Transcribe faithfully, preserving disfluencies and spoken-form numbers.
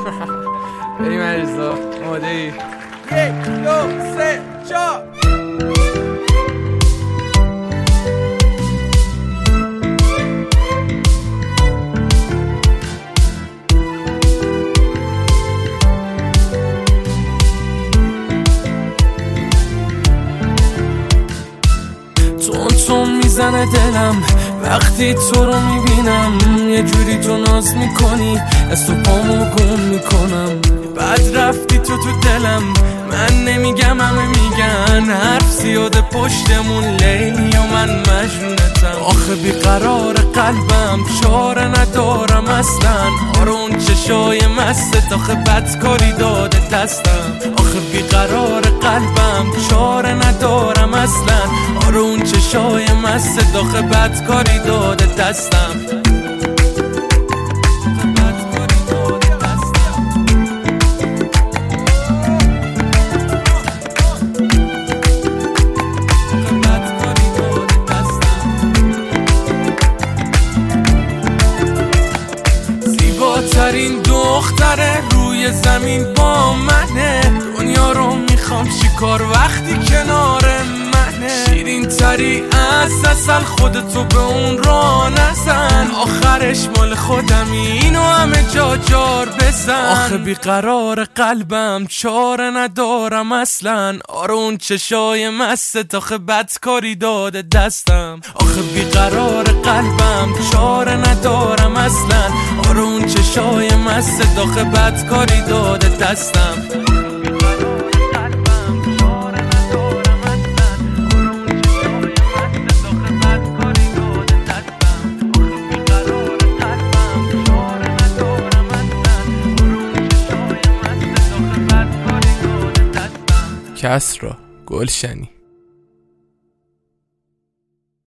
بریم عریضا ماده ای یک دو سه چا تون تون میزنه دلم وقتی تو رو میبینم، یه جوری تو ناز میکنی از تو پامو گم میکنم. بعد رفتی تو تو دلم، من نمیگم همه میگن، حرف زیاده پشتمون لیلی و من مجنونتم. آخه بیقرار قلبم چاره ندارم اصلا، آرون چشای مستت آخه بدکاری داده دستم. آخه بیقرار قلبم چاره ندارم اصلا، آرون چشای مستت آخه بدکاری داده دستم. زیباترین دختره روی زمین با منه، دنیا رو میخوام چیکار وقتی کنار منه. شیرین تری از اصل خودتو به اون را نزن، آخرش مال خودمی اینو همه جا جار بزن. آخه بیقرار قلبم چاره ندارم اصلا، آرون چشای مستت آخه بدکاری داده دستم. آخه بیقرار قلبم چاره ندارم اصلا، آرون چشای مستت آخه بدکاری داده دستم. کسرا گلشنی.